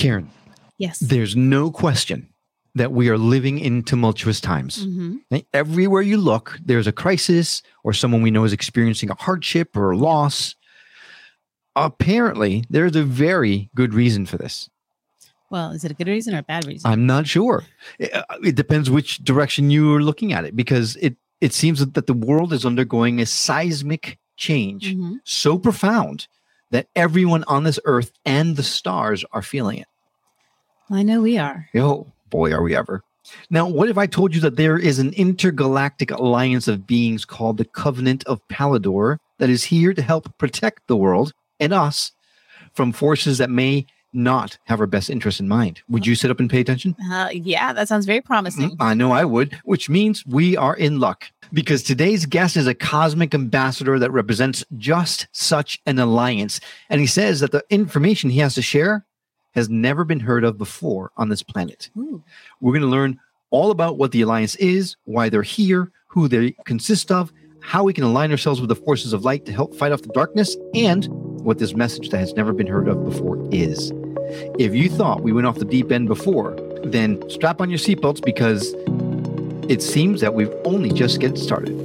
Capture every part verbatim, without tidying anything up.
Karen, Yes. there's no question that we are living in tumultuous times. Mm-hmm. Everywhere you look, there's a crisis or someone we know is experiencing a hardship or a loss. Apparently, there's a very good reason for this. Well, is it a good reason or a bad reason? I'm not sure. It, it depends which direction you are looking at it, because it, it seems that the world is undergoing a seismic change Mm-hmm. so profound that everyone on this earth and the stars are feeling it. Well, I know we are. Oh, boy, are we ever. Now, what if I told you that there is an intergalactic alliance of beings called the Covenant of Palador that is here to help protect the world and us from forces that may not have our best interest in mind? Would you sit up and pay attention? Uh, yeah, that sounds very promising. Mm, I know I would, which means we are in luck, because today's guest is a cosmic ambassador that represents just such an alliance. And he says that the information he has to share has never been heard of before on this planet. Ooh. We're going to learn all about what the alliance is, why they're here, who they consist of, how we can align ourselves with the forces of light to help fight off the darkness, and what this message that has never been heard of before is. If you thought we went off the deep end before, then strap on your seatbelts, because it seems that we've only just getting started.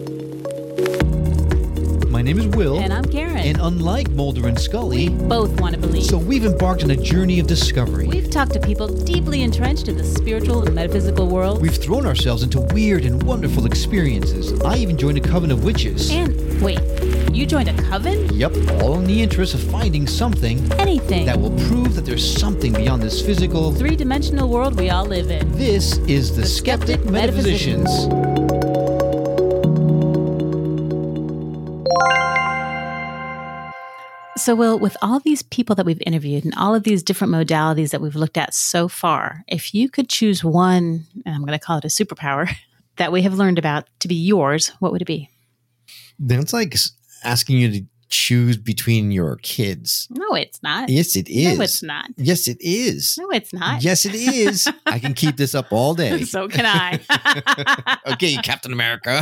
My name is Will. And I'm Karen. And unlike Mulder and Scully, Both want to believe. so we've embarked on a journey of discovery. We've talked to people deeply entrenched in the spiritual and metaphysical world. We've thrown ourselves into weird and wonderful experiences. I even joined a coven of witches. And wait, you joined a coven? Yep, all in the interest of finding something Anything. that will prove that there's something beyond this physical. Three-dimensional world we all live in. This is the, The Skeptic, Skeptic Metaphysicians. So, Will, with all these people that we've interviewed and all of these different modalities that we've looked at so far, if you could choose one, and I'm going to call it a superpower, that we have learned about to be yours, what would it be? That's like s- asking you to choose between your kids. No, it's not. Yes, it is. No, it's not. Yes, it is. No, it's not. Yes, it is. I can keep this up all day. So can I. Okay, Captain America.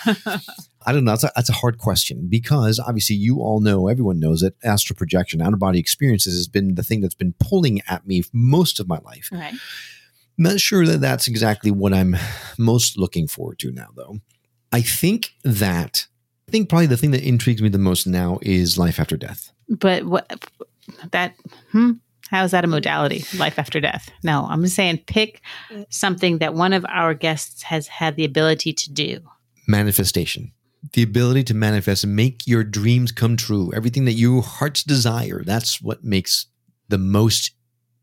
I don't know. That's a, that's a hard question, because obviously you all know, everyone knows that astral projection, out-of-body experiences has been the thing that's been pulling at me most of my life. Right. Not sure that that's exactly what I'm most looking forward to now, though. I think that, I think probably the thing that intrigues me the most now is life after death. But what that, hmm? How is that a modality? Life after death? No, I'm just saying pick something that one of our guests has had the ability to do. Manifestation. The ability to manifest and make your dreams come true. Everything that your heart's desire. That's what makes the most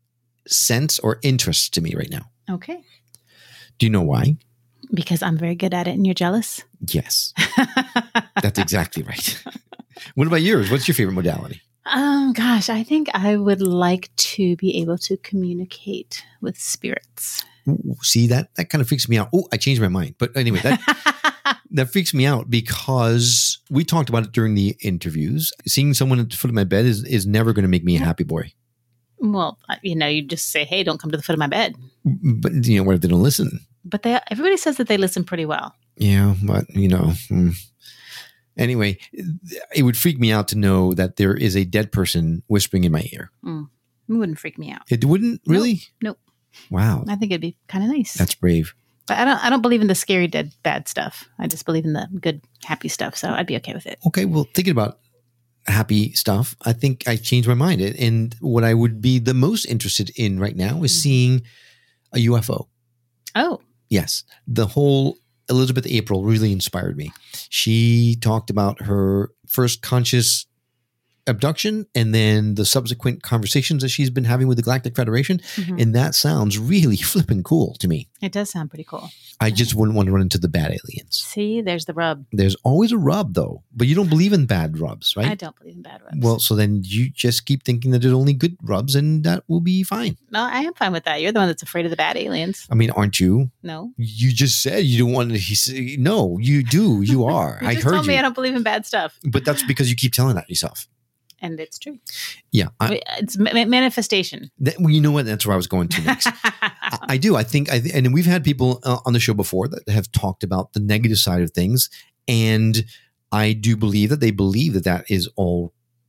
sense or interest to me right now. Okay. Do you know why? Because I'm very good at it and you're jealous. Yes. That's exactly right. What about yours? What's your favorite modality? Um, gosh, I think I would like to be able to communicate with spirits. Ooh, see, that that kind of freaks me out. Oh, I changed my mind. But anyway, that that freaks me out, because we talked about it during the interviews. Seeing someone at the foot of my bed is, is never going to make me a happy boy. Well, you know, you just say, hey, don't come to the foot of my bed. But, you know, what if they don't listen? But they, everybody says that they listen pretty well. Yeah, but, you know. Hmm. Anyway, it would freak me out to know that there is a dead person whispering in my ear. Mm. It wouldn't freak me out. It wouldn't? Really? Nope. Wow. I think it'd be kind of nice. That's brave. But I don't I don't believe in the scary, dead, bad stuff. I just believe in the good, happy stuff. So I'd be okay with it. Okay, well, thinking about happy stuff, I think I changed my mind. And what I would be the most interested in right now is seeing a U F O. Oh. Yes. The whole Elizabeth April really inspired me. She talked about her first conscious abduction and then the subsequent conversations that she's been having with the Galactic Federation. Mhm. And that sounds really flippin' cool to me. It does sound pretty cool. I just wouldn't want to run into the bad aliens. See, there's the rub. There's always a rub, though. But you don't believe in bad rubs, right? I don't believe in bad rubs. Well, so then you just keep thinking that there's only good rubs and that will be fine. no, I am fine with that. You're the one that's afraid of the bad aliens. I mean, aren't you? No. You just said you don't want to. He said, no, you do. You are. You I just heard told you. me I don't believe in bad stuff. But that's because you keep telling that yourself. And it's true. Yeah. I, It's ma- manifestation. that, well, you know what? That's where I was going to next. I, I do. I think, I, and we've had people uh, on the show before that have talked about the negative side of things. And I do believe that they believe that that is all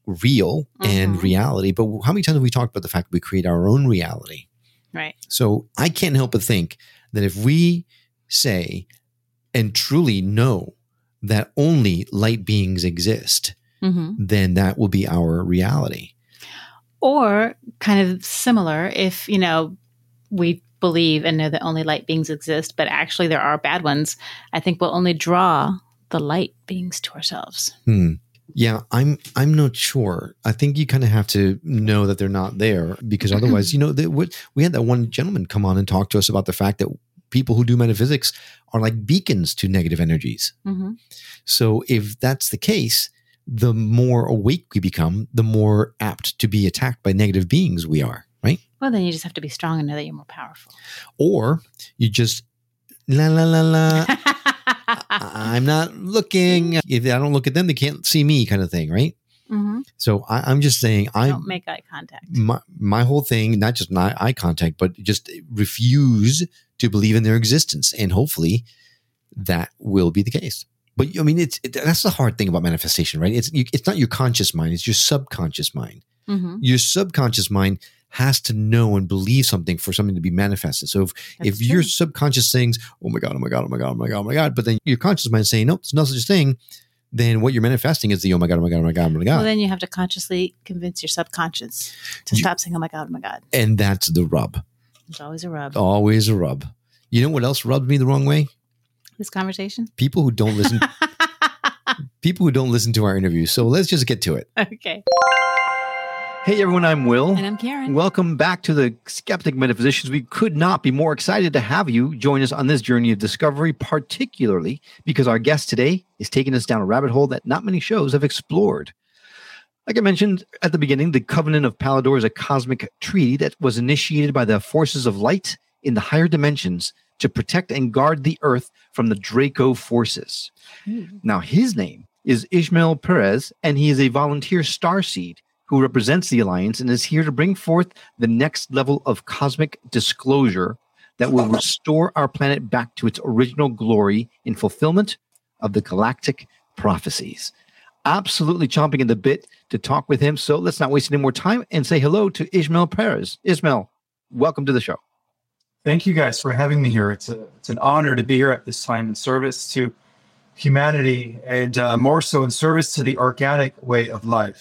real and Mhm. reality, but how many times have we talked about the fact that we create our own reality? Right. So I can't help but think that if we say and truly know that only light beings exist, hmm then that will be our reality. Or kind of similar if, you know, we believe and know that only light beings exist, but actually there are bad ones. I think we'll only draw the light beings to ourselves. Hmm. Yeah, I'm. I'm not sure. I think you kind of have to know that they're not there, because otherwise, you know, they, what, we had that one gentleman come on and talk to us about the fact that people who do metaphysics are like beacons to negative energies. Mm-hmm. So if that's the case, the more awake we become, the more apt to be attacked by negative beings we are, right? Well, then you just have to be strong and know that you're more powerful. Or you just la la la la. I'm not looking. If I don't look at them, they can't see me, kind of thing, right? Mm-hmm. So I, I'm just saying, I Don't make eye contact. my my whole thing, not just not eye contact, but just refuse to believe in their existence, and hopefully that will be the case. But I mean, it's it, that's the hard thing about manifestation, right? It's you, it's not your conscious mind; it's your subconscious mind. Mm-hmm. Your subconscious mind has to know and believe something for something to be manifested. So if, if your subconscious thinks, oh my God, oh my God, oh my God, oh my God, oh my God, but then your conscious mind is saying, nope, there's no such thing, then what you're manifesting is the oh my God, oh my God, oh my God, oh my God. Well, then you have to consciously convince your subconscious to You- stop saying, oh my God, oh my God. And that's the rub. There's always a rub. Always a rub. You know what else rubs me the wrong way? This conversation? People who don't listen. people who don't listen to our interviews. So let's just get to it. Okay. Hey everyone, I'm Will. And I'm Karen. Welcome back to the Skeptic Metaphysicians. We could not be more excited to have you join us on this journey of discovery, particularly because our guest today is taking us down a rabbit hole that not many shows have explored. Like I mentioned at the beginning, the Covenant of Palador is a cosmic treaty that was initiated by the forces of light in the higher dimensions to protect and guard the Earth from the Draco forces. Mm. Now, his name is Ishmael Perez, and he is a volunteer starseed who represents the Alliance and is here to bring forth the next level of cosmic disclosure that will restore our planet back to its original glory in fulfillment of the galactic prophecies. Absolutely chomping at the bit to talk with him, so let's not waste any more time and say hello to Ishmael Perez. Ishmael, welcome to the show. Thank you guys for having me here. It's a it's an honor to be here at this time in service to humanity, and uh, more so in service to the organic way of life.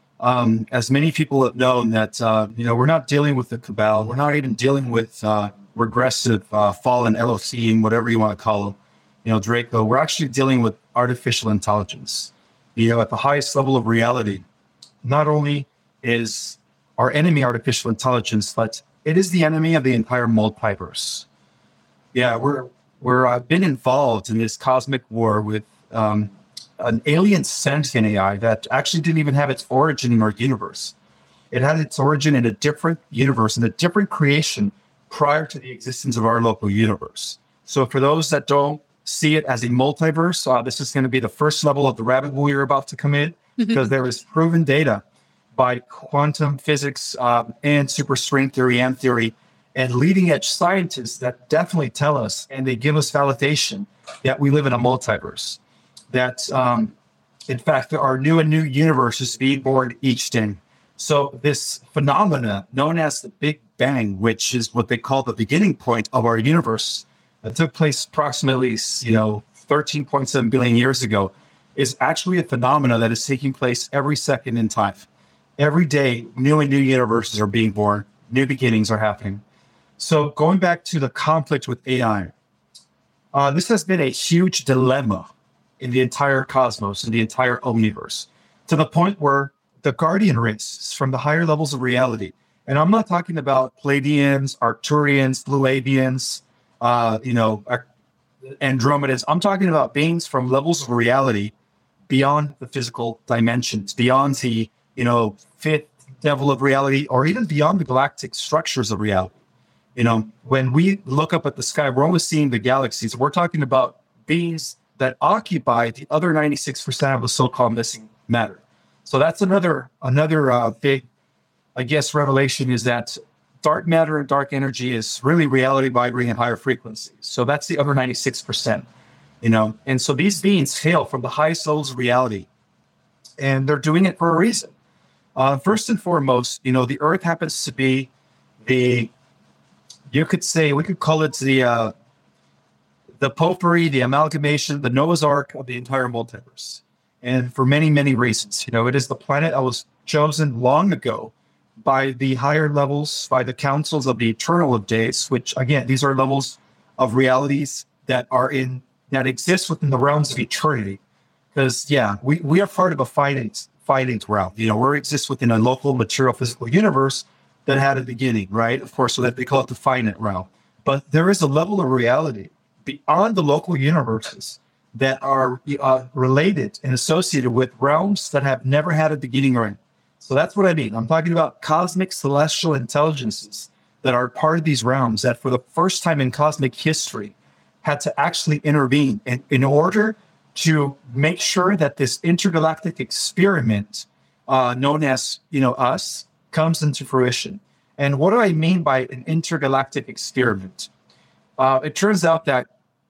Um, as many people have known that, uh, you know, we're not dealing with the cabal. We're not even dealing with uh, regressive, uh, fallen Elohim, whatever you want to call them, you know, Draco. We're actually dealing with artificial intelligence, you know, at the highest level of reality. Not only is our enemy artificial intelligence, but it is the enemy of the entire multiverse. Yeah, we're, we're uh, been involved in this cosmic war with, um, an alien sentient A I that actually didn't even have its origin in our universe. It had its origin in a different universe, in a different creation prior to the existence of our local universe. So for those that don't see it as a multiverse, uh, this is going to be the first level of the rabbit hole you're about to come in, because there is proven data by quantum physics uh, and superstring theory and theory and leading edge scientists that definitely tell us, and they give us validation, that we live in a multiverse. That, um, in fact, there are new and new universes being born each day. So this phenomena known as the Big Bang, which is what they call the beginning point of our universe, that took place approximately, you know, thirteen point seven billion years ago, is actually a phenomena that is taking place every second in time. Every day, new and new universes are being born, new beginnings are happening. So going back to the conflict with A I, uh, this has been a huge dilemma in the entire cosmos, in the entire omniverse, to the point where the guardian races from the higher levels of reality, and I'm not talking about Pleiadians, Arcturians, Pleiadians, uh, you know, Andromedans. I'm talking about beings from levels of reality beyond the physical dimensions, beyond the, you know, fifth level of reality, or even beyond the galactic structures of reality. You know, when we look up at the sky, we're only seeing the galaxies. We're talking about beings that occupy the other ninety-six percent of the so-called missing matter. So that's another another uh, big, I guess, revelation, is that dark matter and dark energy is really reality vibrating at higher frequencies. So that's the other ninety-six percent, you know. And so these beings hail from the highest levels of reality, and they're doing it for a reason. Uh, first and foremost, you know, the Earth happens to be the, you could say, we could call it the uh, the potpourri, the amalgamation, the Noah's Ark of the entire multiverse. And for many, many reasons, you know, it is the planet that was chosen long ago by the higher levels, by the councils of the Eternal of Days, which again, these are levels of realities that are in, that exist within the realms of eternity. Because yeah, we, we are part of a finite, finite realm. You know, we exist within a local material physical universe that had a beginning, right? Of course, so that they call it the finite realm. But there is a level of reality beyond the local universes that are uh, related and associated with realms that have never had a beginning or end. So that's what I mean. I'm talking about cosmic celestial intelligences that are part of these realms that for the first time in cosmic history had to actually intervene in, in order to make sure that this intergalactic experiment uh, known as, you know, us comes into fruition. And what do I mean by an intergalactic experiment? Uh, it turns out that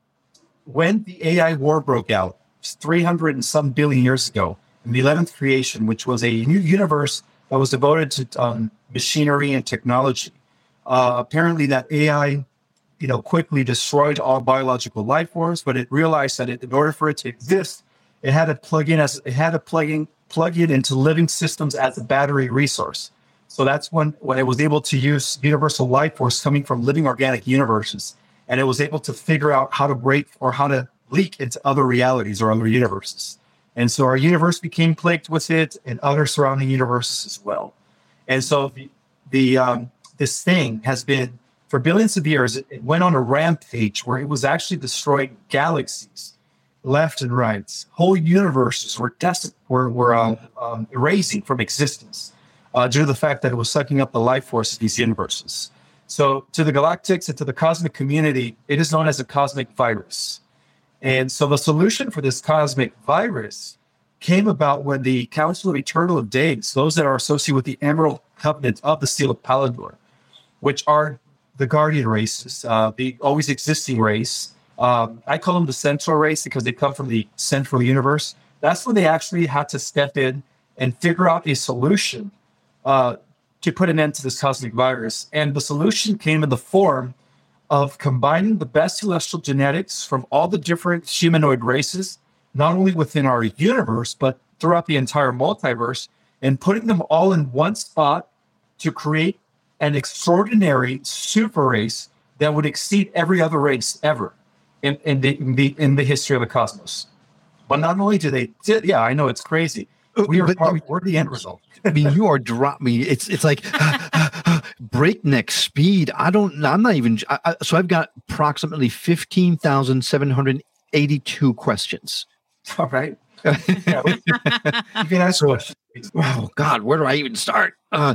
when the A I war broke out three hundred and some billion years ago, in the eleventh creation, which was a new universe that was devoted to um, machinery and technology, uh, apparently that A I, you know, quickly destroyed all biological life forms. But it realized that it, in order for it to exist, it had to plug in as it had to plug in plug it into living systems as a battery resource. So that's when when it was able to use universal life force coming from living organic universes. And it was able to figure out how to break or how to leak into other realities or other universes. And so our universe became plagued with it and other surrounding universes as well. And so the, the um, this thing has been, for billions of years, it, it went on a rampage where it was actually destroying galaxies left and right. Whole universes were, des- were, were um, um, erasing from existence uh, due to the fact that it was sucking up the life force of these universes. So to the galactics and to the cosmic community, it is known as a cosmic virus. And so the solution for this cosmic virus came about when the Council of Eternal of Days, those that are associated with the Emerald Covenant of the Seal of Pallador, which are the guardian races, uh, the always existing race. Um, I call them the central race because they come from the central universe. That's when they actually had to step in and figure out a solution uh, to put an end to this cosmic virus. And the solution came in the form of combining the best celestial genetics from all the different humanoid races, not only within our universe, but throughout the entire multiverse, and putting them all in one spot to create an extraordinary super race that would exceed every other race ever in, in, the, in, the, in the history of the cosmos. But not only do they, yeah, I know it's crazy. We are But- part, we're the end result. I mean, you are drop me. It's it's like breakneck speed. I don't. I'm not even. I, I, so I've got approximately fifteen thousand seven hundred eighty-two questions. All right. Yeah, we- you can ask questions. Oh God, where do I even start? Uh,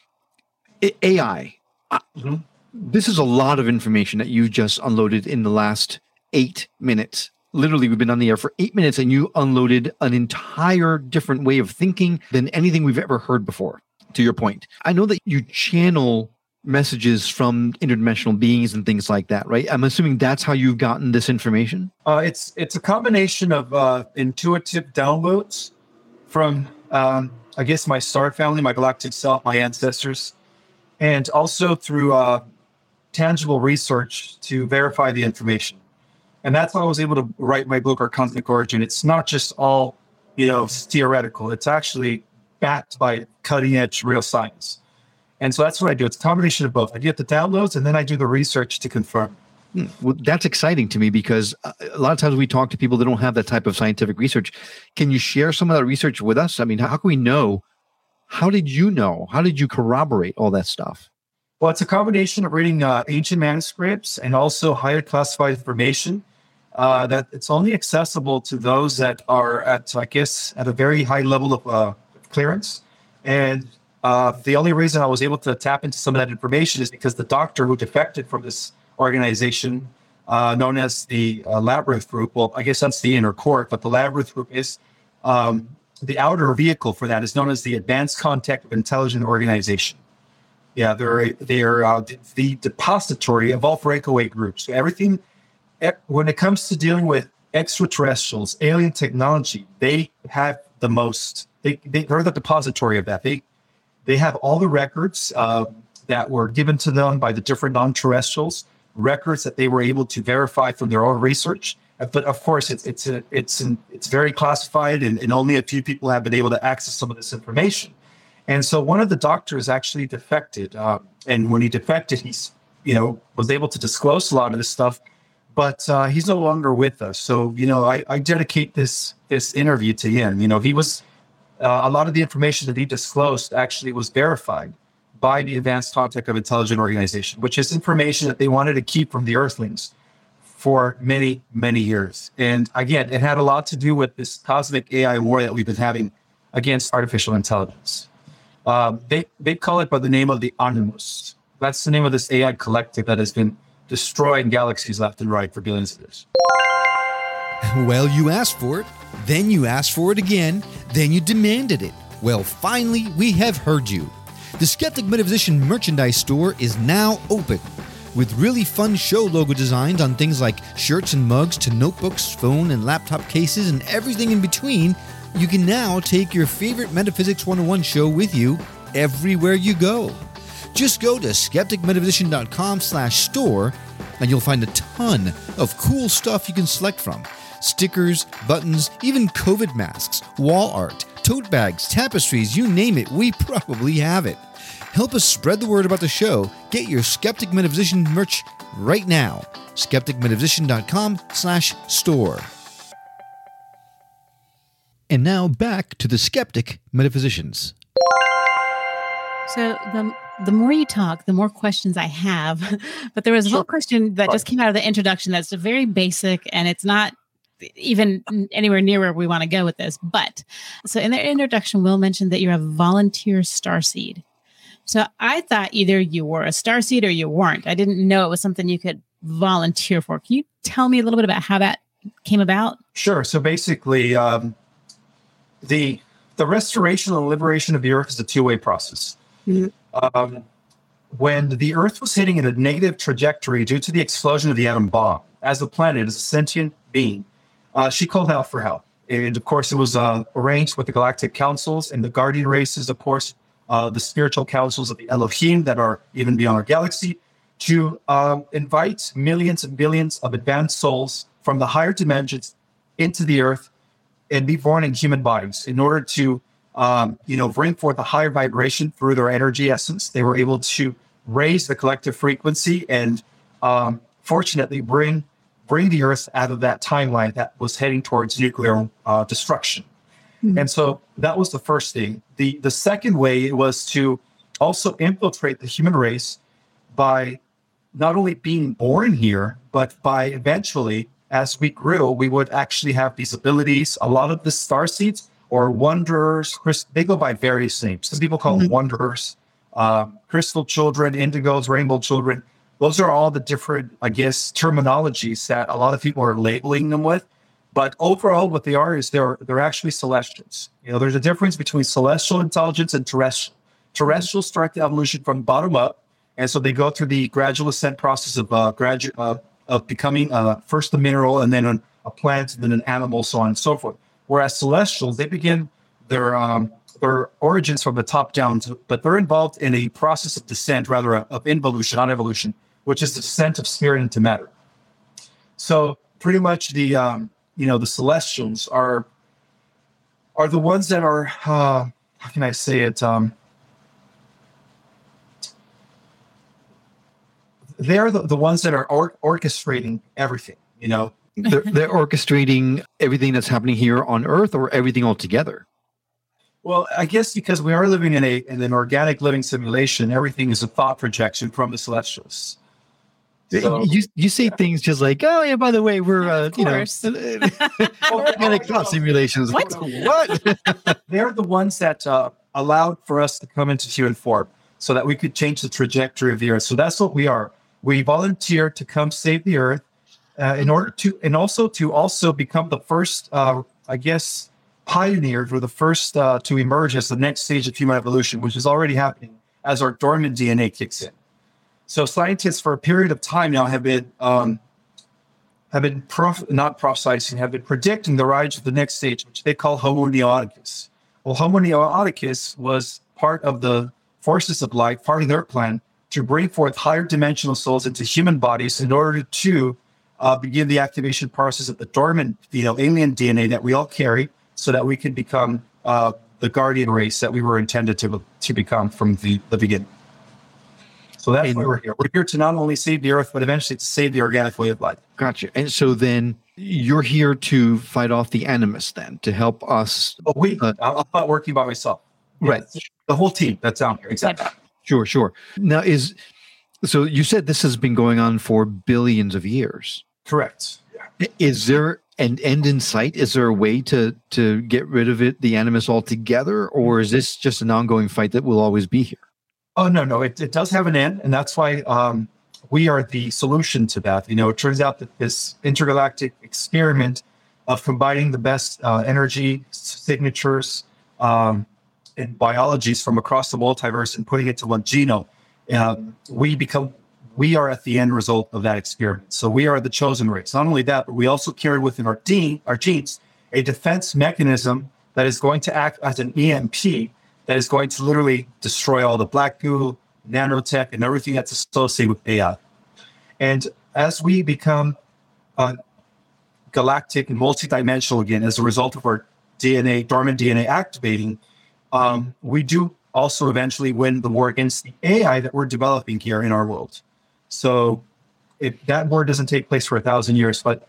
A- AI. I- Mhm. This is a lot of information that you just unloaded in the last eight minutes. Literally, we've been on the air for eight minutes and you unloaded an entire different way of thinking than anything we've ever heard before, to your point. I know that you channel messages from interdimensional beings and things like that, right? I'm assuming that's how you've gotten this information? Uh, it's it's a combination of uh, intuitive downloads from, um, I guess, my star family, my galactic self, my ancestors, and also through uh, tangible research to verify the information. And that's how I was able to write my book, Our Cosmic Origin. It's not just all, you know, theoretical. It's actually backed by cutting edge real science. And so that's what I do. It's a combination of both. I get the downloads and then I do the research to confirm. Hmm. Well, that's exciting to me because uh, a lot of times we talk to people that don't have that type of scientific research. Can you share some of that research with us? I mean, how can we know? How did you know? How did you corroborate all that stuff? Well, it's a combination of reading uh, ancient manuscripts and also higher classified information uh, that it's only accessible to those that are at, I guess, at a very high level of uh, clearance. And uh, the only reason I was able to tap into some of that information is because the doctor who defected from this organization, uh, known as the uh, Labyrinth Group, well, I guess that's the inner court, but the Labyrinth Group is um, the outer vehicle for that is known as the Advanced Contact of Intelligent Organization. Yeah, they're they're uh, the depository of all breakaway groups. So everything, when it comes to dealing with extraterrestrials, alien technology, they have the most. They, they they're the depository of that. They They have all the records uh, that were given to them by the different non-terrestrials, records that they were able to verify from their own research. But of course, it's it's a, it's an, it's very classified, and, and only a few people have been able to access some of this information. And so one of the doctors actually defected, uh, and when he defected, he's you know was able to disclose a lot of this stuff, but uh, he's no longer with us. So you know, I, I dedicate this this interview to him. You know, he was uh, a lot of the information that he disclosed actually was verified by the Advanced Contact of Intelligent Organization, which is information that they wanted to keep from the Earthlings for many, many years. And again, it had a lot to do with this cosmic A I war that we've been having against artificial intelligence. Um, they, they call it by the name of the Animus. That's the name of this A I collective that has been destroying galaxies left and right for billions of years. Well, you asked for it, then you asked for it again, then you demanded it. Well, finally, we have heard you. The Skeptic Metaphysician merchandise store is now open. With really fun show logo designs on things like shirts and mugs to notebooks, phone and laptop cases, and everything in between, you can now take your favorite Metaphysics one oh one show with you everywhere you go. Just go to skeptic metaphysician dot com slash store and you'll find a ton of cool stuff you can select from. Stickers, buttons, even COVID masks, wall art, tote bags, tapestries, you name it, we probably have it. Help us spread the word about the show. Get your Skeptic Metaphysician merch right now. skeptic metaphysician dot com slash store. And now back to the Skeptic Metaphysicians. So the the more you talk, the more questions I have. But there was sure. one question that just came out of the introduction that's very basic, and it's not even anywhere near where we want to go with this. But so in their introduction, Will mentioned that you're a volunteer starseed. So I thought either you were a starseed or you weren't. I didn't know it was something you could volunteer for. Can you tell me a little bit about how that came about? Sure. So basically, um, the the restoration and liberation of the Earth is a two-way process. Mm-hmm. Um, when the Earth was hitting in a negative trajectory due to the explosion of the atom bomb, as a planet, as a sentient being, uh, she called out for help. And of course, it was uh, arranged with the galactic councils and the guardian races, of course, Uh, the spiritual councils of the Elohim that are even beyond our galaxy, to um, invite millions and billions of advanced souls from the higher dimensions into the Earth and be born in human bodies in order to, um, you know, bring forth a higher vibration through their energy essence. They were able to raise the collective frequency and, um, fortunately, bring bring the Earth out of that timeline that was heading towards nuclear uh, destruction. And so that was the first thing. The the second way was to also infiltrate the human race by not only being born here, but by eventually, as we grew, we would actually have these abilities. A lot of the starseeds or wanderers, they go by various names. Some people call them wanderers, um, crystal children, indigos, rainbow children. Those are all the different, I guess, terminologies that a lot of people are labeling them with. But overall, what they are is they're they're actually celestials. You know, there's a difference between celestial intelligence and terrestrial. Terrestrials start the evolution from bottom up, and so they go through the gradual ascent process of uh, gradu- uh, of becoming uh, first a mineral, and then an, a plant, and then an animal, so on and so forth. Whereas celestials, they begin their um, their origins from the top down, to, but they're involved in a process of descent, rather uh, of involution, not evolution, which is the descent of spirit into matter. So pretty much the um, you know, the celestials are are the ones that are, uh, how can I say it? Um, they're the, the ones that are or- orchestrating everything, you know. They're, they're orchestrating everything that's happening here on Earth, or everything altogether? Well, I guess because we are living in a in an organic living simulation, everything is a thought projection from the celestials. So, you you say things just like, oh yeah, by the way, we're uh, you know organic thought simulations. What? What? They're the ones that uh, allowed for us to come into human form, so that we could change the trajectory of the Earth. So that's what we are. We volunteer to come save the Earth, uh, in order to, and also to also become the first, uh, I guess, pioneers or the first uh, to emerge as the next stage of human evolution, which is already happening as our dormant D N A kicks in. So scientists for a period of time now have been um, have been prof- not prophesizing, have been predicting the rise of the next stage, which they call Homo neoticus. Well, Homo neoticus was part of the forces of light, part of their plan, to bring forth higher dimensional souls into human bodies in order to uh, begin the activation process of the dormant, you know, alien D N A that we all carry, so that we can become uh, the guardian race that we were intended to to become from the, the beginning. So that's and, why we're here. We're here to not only save the earth, but eventually to save the organic way of life. Gotcha. And so then you're here to fight off the Animus, then, to help us. Oh, we, uh, I'm not working by myself. Right. Yeah, the whole team that's out here. Exactly. Sure, sure. Now, is so you said this has been going on for billions of years. Correct. Yeah. Is there an end in sight? Is there a way to to get rid of it, the Animus altogether, or is this just an ongoing fight that will always be here? Oh, no, no. It, it does have an end, and that's why um, we are the solution to that. You know, it turns out that this intergalactic experiment of combining the best uh, energy signatures um, and biologies from across the multiverse and putting it to one genome, uh, we become, we are at the end result of that experiment. So we are the chosen race. Not only that, but we also carry within our, de- our genes a defense mechanism that is going to act as an E M P that is going to literally destroy all the black goo, nanotech, and everything that's associated with A I. And as we become uh, galactic and multidimensional again, as a result of our D N A, dormant D N A activating, um, we do also eventually win the war against the A I that we're developing here in our world. So if that war doesn't take place for a thousand years, but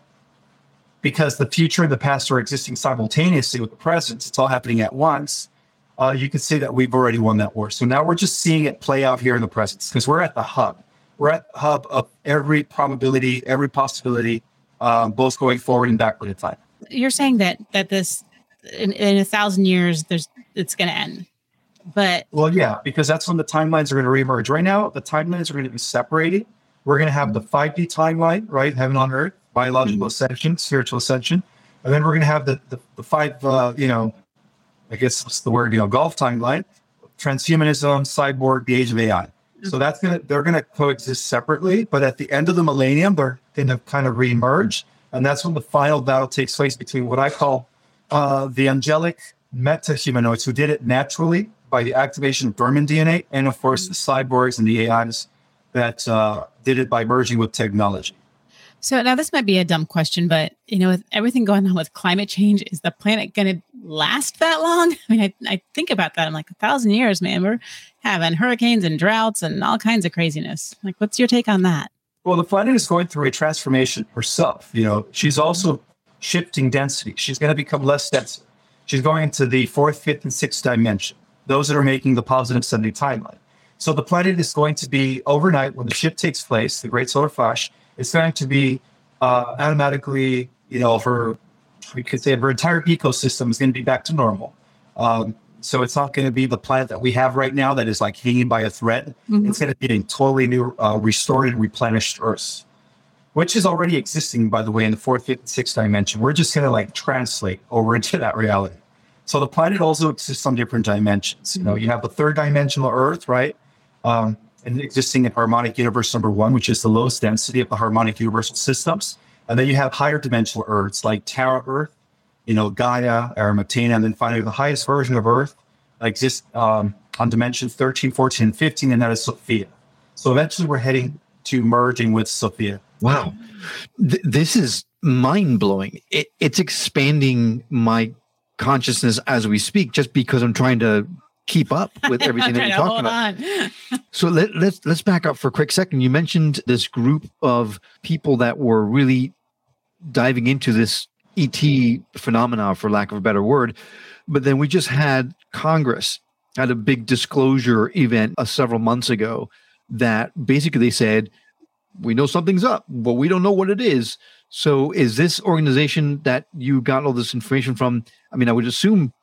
because the future and the past are existing simultaneously with the present, it's all happening at once, uh, you can say that we've already won that war. So now we're just seeing it play out here in the present, because we're at the hub. We're at the hub of every probability, every possibility, um, both going forward and backward in time. You're saying that that this, in, in a thousand years, there's it's going to end. But well, yeah, because that's when the timelines are going to reemerge. Right now, the timelines are going to be separated. We're going to have the five D timeline, right? Heaven on earth, biological ascension, spiritual ascension. And then we're going to have the, the, the five, uh, you know, I guess what's the word, you know, golf timeline, transhumanism, cyborg, the age of A I. So that's going to, they're going to coexist separately. But at the end of the millennium, they're going to kind of reemerge. And that's when the final battle takes place between what I call uh, the angelic meta-humanoids who did it naturally by the activation of dormant D N A, and of course the cyborgs and the A Is that uh, did it by merging with technology. So now this might be a dumb question, but you know, with everything going on with climate change, is the planet going to last that long? I mean, I, I think about that. I'm like, a thousand years, man, we're having hurricanes and droughts and all kinds of craziness. Like, what's your take on that? Well, the planet is going through a transformation herself. You know, she's also shifting density. She's going to become less dense. She's going into the fourth, fifth, and sixth dimension, those that are making the positive sending timeline. So the planet is going to be overnight when the shift takes place, the Great Solar Flash, it's going to be uh, automatically, you know, her, we could say her entire ecosystem is going to be back to normal. Um, so it's not going to be the planet that we have right now that is like hanging by a thread. Mm-hmm. It's going to be a totally new, uh, restored and replenished Earth, which is already existing, by the way, in the fourth, fifth, and sixth dimension. We're just going to like translate over into that reality. So the planet also exists on different dimensions. You know, you have the third dimensional Earth, right? Um, and existing in harmonic universe number one, which is the lowest density of the harmonic universal systems. And then you have higher dimensional Earths like Terra Earth, you know, Gaia, Arimathena, and then finally the highest version of Earth exists um, on dimensions thirteen, fourteen, and fifteen, and that is Sophia. So eventually we're heading to merging with Sophia. Wow. Th- this is mind-blowing. It, it's expanding my consciousness as we speak, just because I'm trying to keep up with everything that you're talking about. So let, let's let's back up for a quick second. You mentioned this group of people that were really diving into this E T phenomena, for lack of a better word. But then we just had Congress had a big disclosure event uh, several months ago that basically they said, we know something's up, but we don't know what it is. So is this organization that you got all this information from? I mean, I would assume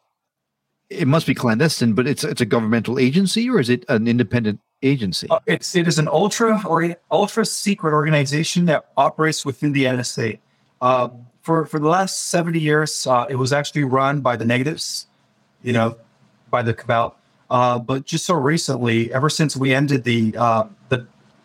it must be clandestine, but it's it's a governmental agency, or is it an independent agency? Uh, it's it is an ultra or ultra secret organization that operates within the N S A. Uh, for for the last seventy years, uh, it was actually run by the negatives, you know, by the cabal. Uh, but just so recently, ever since we ended the uh, the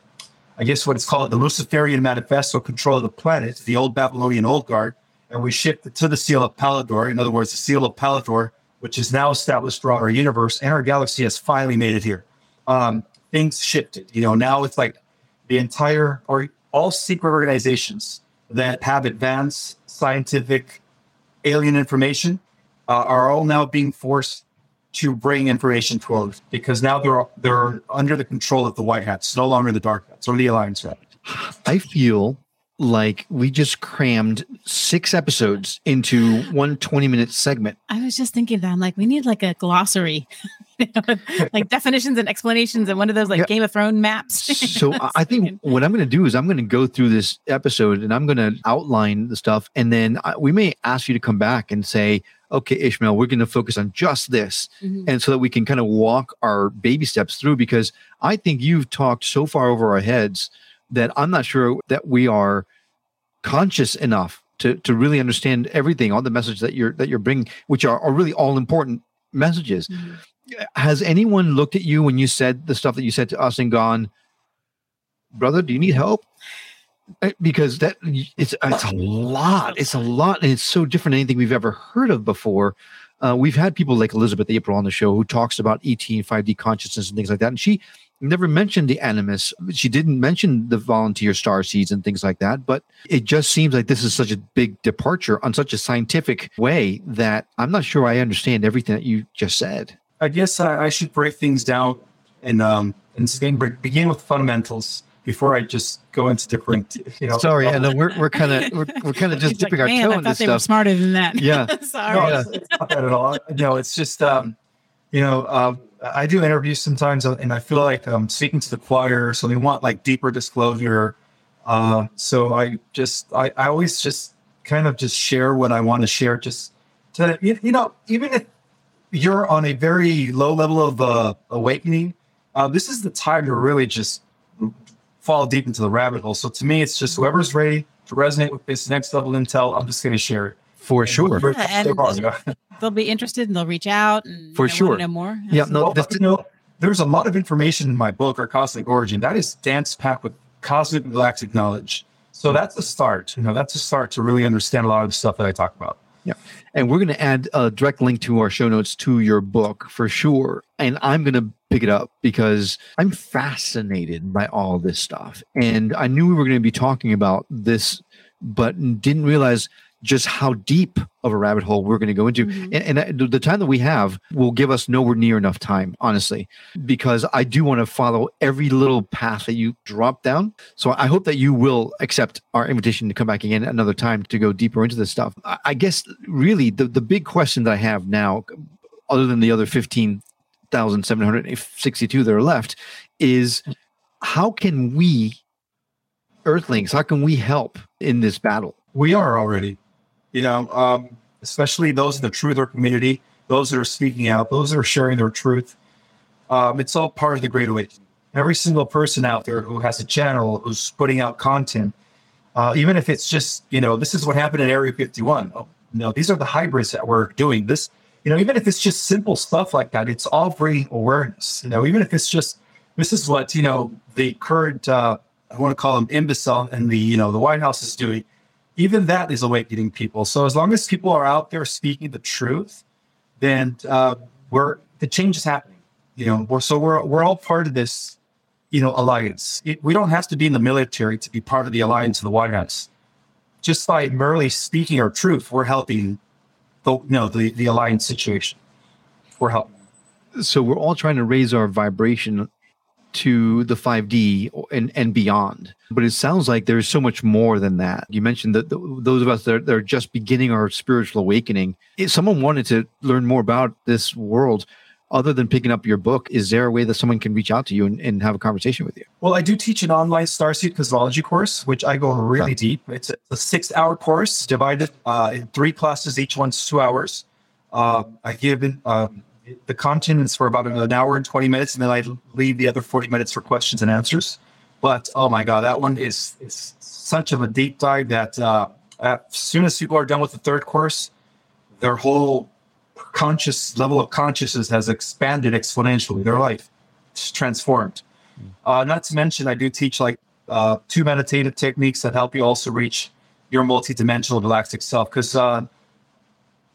I guess what it's called, the Luciferian Manifesto control of the planet, the old Babylonian Old Guard, and we shifted to the Seal of Palador. In other words, the Seal of Palador, which is now established throughout our universe, and our galaxy has finally made it here. um, things shifted. You know, now it's like the entire or all secret organizations that have advanced scientific alien information uh, are all now being forced to bring information forward because now they're they're under the control of the white hats, no longer the dark hats or the alliance hat. I feel like we just crammed six episodes into one twenty minute segment. I was just thinking that I'm like, we need like a glossary, you know, like definitions and explanations and one of those like yeah. Game of Thrones maps. So I think what I'm going to do is I'm going to go through this episode and I'm going to outline the stuff. And then I, we may ask you to come back and say, okay, Ishmael, we're going to focus on just this. Mm-hmm. And so that we can kind of walk our baby steps through, because I think you've talked so far over our heads that I'm not sure that we are conscious enough to to really understand everything, all the messages that you're that you're bringing, which are, are really all important messages. Mm-hmm. Has anyone looked at you when you said the stuff that you said to us and gone, brother, do you need help? Because that it's it's a lot. It's a lot, and it's so different than anything we've ever heard of before. Uh, we've had people like Elizabeth April on the show who talks about E T and five D consciousness and things like that, and she never mentioned the animus. She didn't mention the volunteer star seeds and things like that. But it just seems like this is such a big departure on such a scientific way that I'm not sure I understand everything that you just said. I guess I, I should break things down and um and begin with fundamentals before I just go into different, you know. Sorry, I know we're we're kind of we're, we're kind of just dipping like, our toe I in this they stuff. Were smarter than that. Yeah. Sorry. No, it's, it's not that at all. No, it's just um, you know, uh, I do interviews sometimes, and I feel like I'm speaking to the choir, so they want like deeper disclosure. Uh, so I just I, I always just kind of just share what I want to share, just to you, you know, even if you're on a very low level of uh, awakening, uh, this is the time to really just fall deep into the rabbit hole. So to me, it's just whoever's ready to resonate with this next level intel, I'm just going to share it. For sure. Yeah, and they'll be interested and they'll reach out and for sure know more. Yeah, no, well, you know, there's a lot of information in my book, Our Cosmic Origin, that is dense packed with cosmic and galactic knowledge. So that's a start. You know, that's a start to really understand a lot of the stuff that I talk about. Yeah. And we're going to add a direct link to our show notes to your book for sure. And I'm going to pick it up because I'm fascinated by all this stuff. And I knew we were going to be talking about this, but didn't realize just how deep of a rabbit hole we're going to go into. Mm-hmm. And, and the time that we have will give us nowhere near enough time, honestly, because I do want to follow every little path that you drop down. So I hope that you will accept our invitation to come back again another time to go deeper into this stuff. I, I guess really the, the big question that I have now, other than the other fifteen thousand seven hundred sixty-two that are left, is how can we, Earthlings, how can we help in this battle? We are already. You know, um, especially those in the truther community, those that are speaking out, those that are sharing their truth. Um, it's all part of the Great Awakening. Every single person out there who has a channel, who's putting out content, uh, even if it's just, you know, this is what happened in Area fifty-one. Oh, no, these are the hybrids that we're doing. This, you know, even if it's just simple stuff like that, it's all bringing awareness. You know, even if it's just, this is what, you know, the current, uh, I want to call them imbecile and the, you know, the White House is doing. Even that is awakening people. So as long as people are out there speaking the truth, then uh, we're the change is happening. You know, we're, so we're we're all part of this, you know, alliance. It, we don't have to be in the military to be part of the alliance of the White House. Just by merely speaking our truth, we're helping the you know the the alliance situation. We're helping. So we're all trying to raise our vibration to the five D and, and beyond. But it sounds like there's so much more than that. You mentioned that the, those of us that are, that are just beginning our spiritual awakening, if someone wanted to learn more about this world, other than picking up your book, is there a way that someone can reach out to you and, and have a conversation with you? Well, I do teach an online starseed cosmology course, which I go really okay. deep. It's a, a six-hour course divided uh, in three classes. Each one's two hours. Uh, I give it, uh, the content is for about an hour and twenty minutes, and then I leave the other forty minutes for questions and answers. But, oh my God, that one is, is such of a deep dive that uh, as soon as people are done with the third course, their whole conscious level of consciousness has expanded exponentially. Their life is transformed. Uh, not to mention, I do teach like uh, two meditative techniques that help you also reach your multidimensional galactic self. Because uh,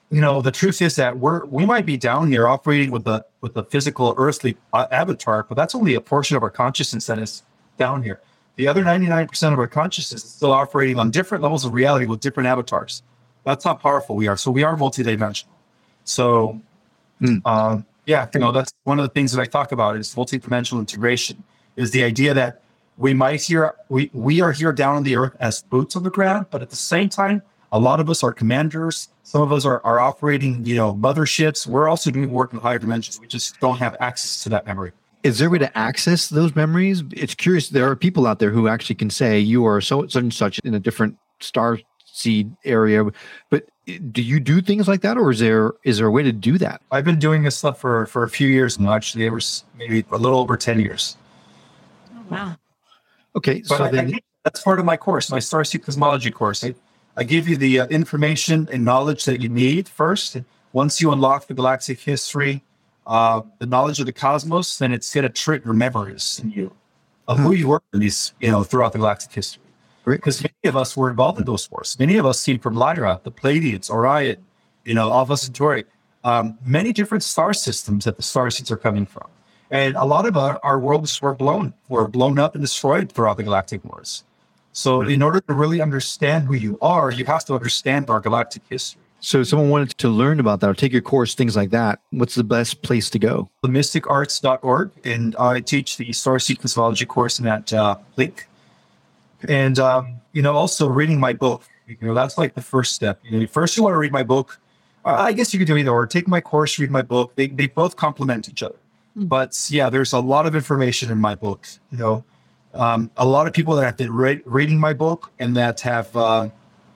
you know, the truth is that we're we might be down here operating with the with the physical earthly uh, avatar, but that's only a portion of our consciousness that is down here. The other ninety-nine percent of our consciousness is still operating on different levels of reality with different avatars. That's how powerful we are. So we are multidimensional. So, mm. um, yeah, you know, that's one of the things that I talk about is multidimensional integration. Is the idea that we might here we we are here down on the earth as boots on the ground, but at the same time, a lot of us are commanders. Some of us are, are operating, you know, motherships. We're also doing work in higher dimensions. We just don't have access to that memory. Is there a way to access those memories? It's curious. There are people out there who actually can say you are so such and such in a different star seed area. But do you do things like that, or is there is there a way to do that? I've been doing this stuff for for a few years now. Actually, it was maybe a little over ten years. Oh, wow. Okay, but so I, then I, that's part of my course, my Starseed Cosmology course. I, I give you the uh, information and knowledge that you need first. Once you unlock the galactic history, uh, the knowledge of the cosmos, then it's going to trigger memories in you of who you were in these, you know, throughout the galactic history. Because many of us were involved in those wars. Many of us came from Lyra, the Pleiadians, Orion, you know, Alpha Centauri, um, many different star systems that the starseeds are coming from. And a lot of our, our worlds were blown, were blown up and destroyed throughout the galactic wars. So in order to really understand who you are, you have to understand our galactic history. So if someone wanted to learn about that or take your course, things like that, what's the best place to go? the mystic arts dot org, and I teach the Starseed Cosmology course in that uh, link. And, um, you know, also reading my book, you know, that's like the first step. You know, first you want to read my book. Uh, I guess you could do either or. Take my course, read my book. They, they both complement each other. Mm-hmm. But yeah, there's a lot of information in my book, you know. Um, a lot of people that have been re- reading my book and that have, uh,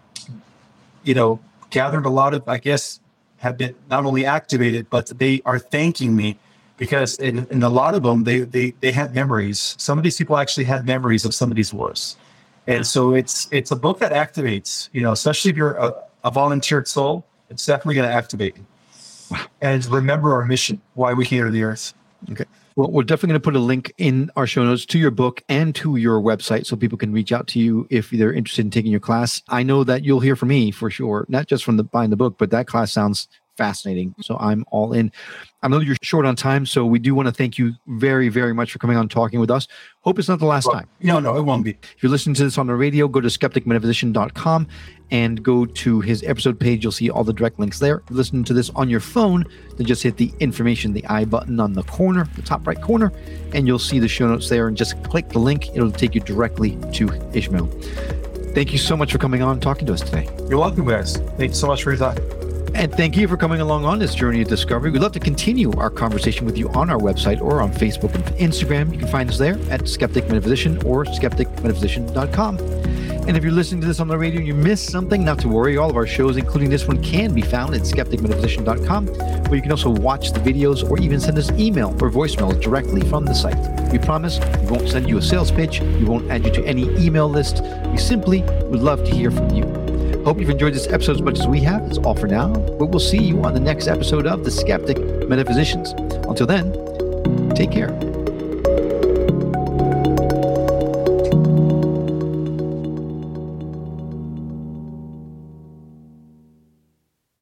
you know, gathered a lot of, I guess, have been not only activated, but they are thanking me because in, in a lot of them, they, they, they had memories. Some of these people actually had memories of some of these wars. And so it's, it's a book that activates, you know, especially if you're a, a volunteered soul, it's definitely going to activate you. Wow. And remember our mission, why we came to the earth. Okay. Well, we're definitely going to put a link in our show notes to your book and to your website so people can reach out to you if they're interested in taking your class. I know that you'll hear from me for sure, not just from the buying the book, but that class sounds fascinating. So I'm all in. I know you're short on time, so we do want to thank you very, very much for coming on talking with us. Hope it's not the last well, time. No, no, it won't be. If you're listening to this on the radio, go to skeptic metaphysician dot com and go to his episode page. You'll see all the direct links there. If you're listening to this on your phone, then just hit the information, the I button on the corner, the top right corner, and you'll see the show notes there and just click the link. It'll take you directly to Ishmael. Thank you so much for coming on and talking to us today. You're welcome, guys. Thank you so much for your time. And thank you for coming along on this journey of discovery. We'd love to continue our conversation with you on our website or on Facebook and Instagram. You can find us there at Skeptic Metaphysician or skeptic metaphysician dot com. And if you're listening to this on the radio and you missed something, not to worry. All of our shows, including this one, can be found at skeptic metaphysician dot com, where you can also watch the videos or even send us email or voicemails directly from the site. We promise we won't send you a sales pitch. We won't add you to any email list. We simply would love to hear from you. Hope you've enjoyed this episode as much as we have. That's all for now, but we'll see you on the next episode of The Skeptic Metaphysicians. Until then, take care.